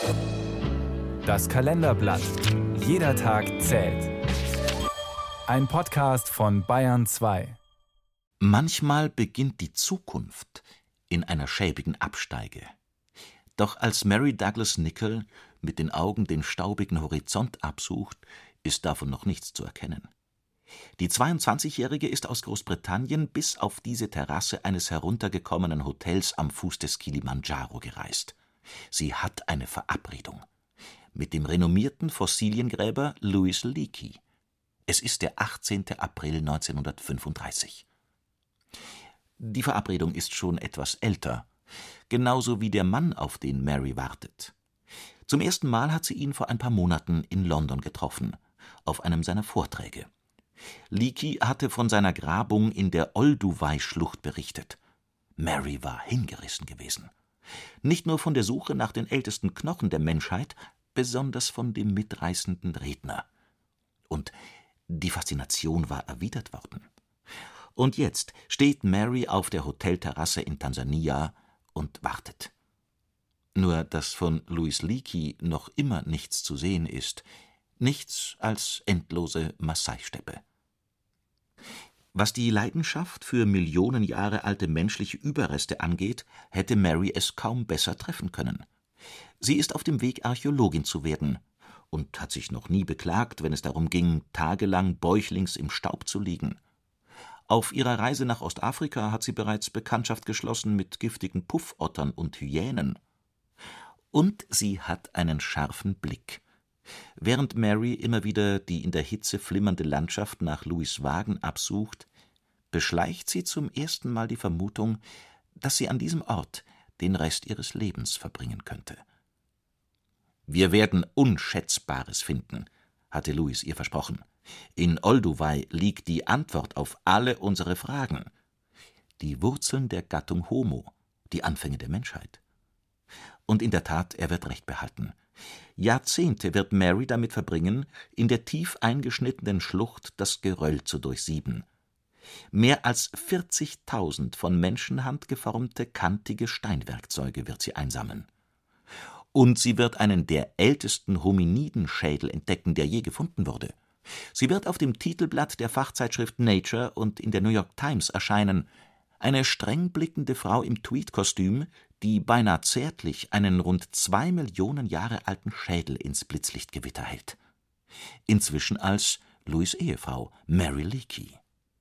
Das Kalenderblatt. Jeder Tag zählt. Ein Podcast von Bayern 2. Manchmal beginnt die Zukunft in einer schäbigen Absteige. Doch als Mary Douglas Nichol mit den Augen den staubigen Horizont absucht, ist davon noch nichts zu erkennen. Die 22-Jährige ist aus Großbritannien bis auf diese Terrasse eines heruntergekommenen Hotels am Fuß des Kilimandscharo gereist. Sie hat eine Verabredung mit dem renommierten Fossiliengräber Louis Leakey. Es ist der 18. April 1935. Die Verabredung ist schon etwas älter, genauso wie der Mann, auf den Mary wartet. Zum ersten Mal hat sie ihn vor ein paar Monaten in London getroffen, auf einem seiner Vorträge. Leakey hatte von seiner Grabung in der Olduvai-Schlucht berichtet. Mary war hingerissen gewesen. Nicht nur von der Suche nach den ältesten Knochen der Menschheit, besonders von dem mitreißenden Redner. Und die Faszination war erwidert worden. Und jetzt steht Mary auf der Hotelterrasse in Tansania und wartet. Nur dass von Louis Leakey noch immer nichts zu sehen ist, nichts als endlose Maasai-Steppe. Was die Leidenschaft für Millionen Jahre alte menschliche Überreste angeht, hätte Mary es kaum besser treffen können. Sie ist auf dem Weg, Archäologin zu werden und hat sich noch nie beklagt, wenn es darum ging, tagelang bäuchlings im Staub zu liegen. Auf ihrer Reise nach Ostafrika hat sie bereits Bekanntschaft geschlossen mit giftigen Puffottern und Hyänen. Und sie hat einen scharfen Blick. Während Mary immer wieder die in der Hitze flimmernde Landschaft nach Louis' Wagen absucht, beschleicht sie zum ersten Mal die Vermutung, dass sie an diesem Ort den Rest ihres Lebens verbringen könnte. »Wir werden Unschätzbares finden«, hatte Louis ihr versprochen. »In Olduvai liegt die Antwort auf alle unsere Fragen. Die Wurzeln der Gattung Homo, die Anfänge der Menschheit.« Und in der Tat, er wird recht behalten. Jahrzehnte wird Mary damit verbringen, in der tief eingeschnittenen Schlucht das Geröll zu durchsieben. Mehr als 40.000 von Menschenhand geformte, kantige Steinwerkzeuge wird sie einsammeln. Und sie wird einen der ältesten Hominidenschädel entdecken, der je gefunden wurde. Sie wird auf dem Titelblatt der Fachzeitschrift Nature und in der New York Times erscheinen. Eine streng blickende Frau im Tweedkostüm, die beinahe zärtlich einen rund 2 Millionen Jahre alten Schädel ins Blitzlichtgewitter hält. Inzwischen als Louis' Ehefrau, Mary Leakey.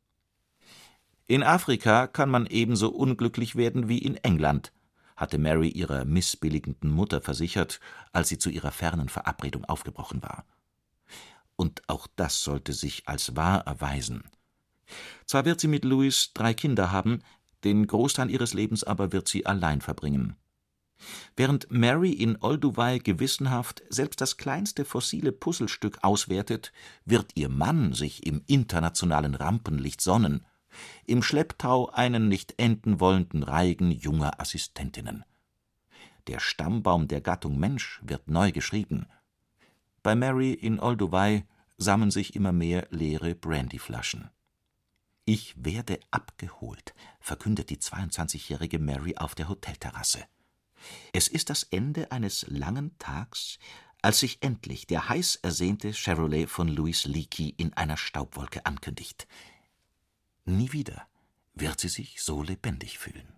In Afrika kann man ebenso unglücklich werden wie in England, hatte Mary ihrer missbilligenden Mutter versichert, als sie zu ihrer fernen Verabredung aufgebrochen war. Und auch das sollte sich als wahr erweisen. Zwar wird sie mit Louis 3 Kinder haben, den Großteil ihres Lebens aber wird sie allein verbringen. Während Mary in Olduvai gewissenhaft selbst das kleinste fossile Puzzlestück auswertet, wird ihr Mann sich im internationalen Rampenlicht sonnen, im Schlepptau einen nicht enden wollenden Reigen junger Assistentinnen. Der Stammbaum der Gattung Mensch wird neu geschrieben. Bei Mary in Olduvai sammeln sich immer mehr leere Brandyflaschen. »Ich werde abgeholt«, verkündet die 22-jährige Mary auf der Hotelterrasse. Es ist das Ende eines langen Tags, als sich endlich der heiß ersehnte Chevrolet von Louis Leakey in einer Staubwolke ankündigt. Nie wieder wird sie sich so lebendig fühlen.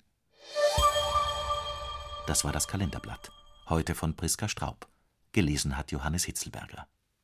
Das war das Kalenderblatt, heute von Priska Straub. Gelesen hat Johannes Hitzelberger.